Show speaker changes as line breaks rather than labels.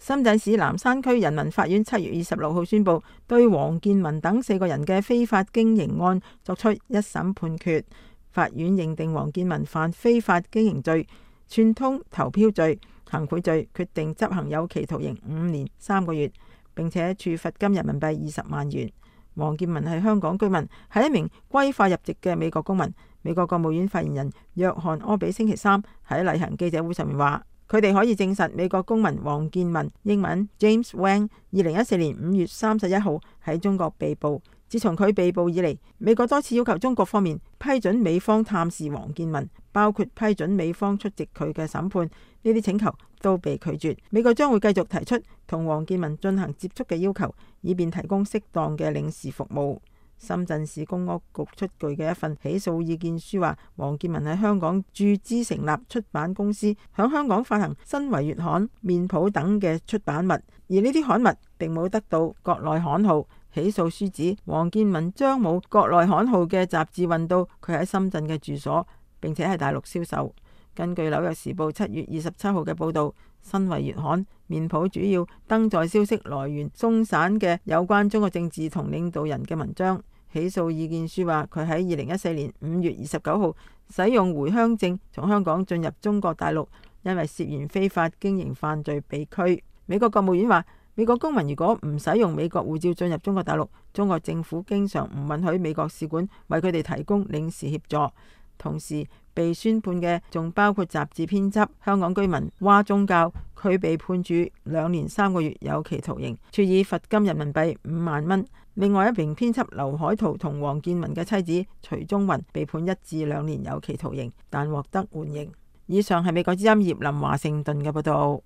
深圳市南山區人民法院7月26號宣布，對王建民等4個人嘅非法經營案作出一審判決。法院認定王建民犯非法經營罪、串通投標罪、行賄罪，決定執行有期徒刑5年3個月，並且處罰金人民幣20萬元。王建民係香港居民，係一名歸化入籍嘅美國公民。美國國務院發言人約翰柯比星期三喺例行記者會上面話，佢哋可以證實美國公民王建民（英文 James Wang） 2014年5月31號喺中國被捕。自從佢被捕以嚟，美國多次要求中國方面批准美方探視王建民，包括批准美方出席佢嘅審判，呢啲請求都被拒絕。美國將會繼續提出同王建民進行接觸嘅要求，以便提供適當嘅領事服務。深圳市公屋局出具嘅一份起訴意見書話，王建民喺香港注資成立出版公司，響香港發行新維月刊、面譜等嘅出版物，而呢啲刊物並冇得到國內刊號。起訴書指，王建民將冇國內刊號嘅雜誌運到佢喺深圳嘅住所，並且喺大陸銷售。根據紐約時報7月27號嘅報道，新維月刊、面譜主要登載消息來源鬆散嘅有關中國政治同領導人嘅文章。起訴意見書話，佢喺2014年5月29號使用回鄉證從香港進入中國大陸，因為涉嫌非法經營犯罪被拘。美國國務院話，美國公民如果唔使用美國護照進入中國大陸，中國政府經常唔允許美國使館為佢哋提供領事協助。同時被宣判嘅仲包括雜誌編輯香港居民蛙宗教，佢被判處2年3個月有期徒刑，處以罰金人民幣5萬蚊。另外一名編輯劉海濤同王建民嘅妻子徐中雲被判1至2年有期徒刑，但獲得緩刑。以上係美國之音葉林華盛頓嘅報道。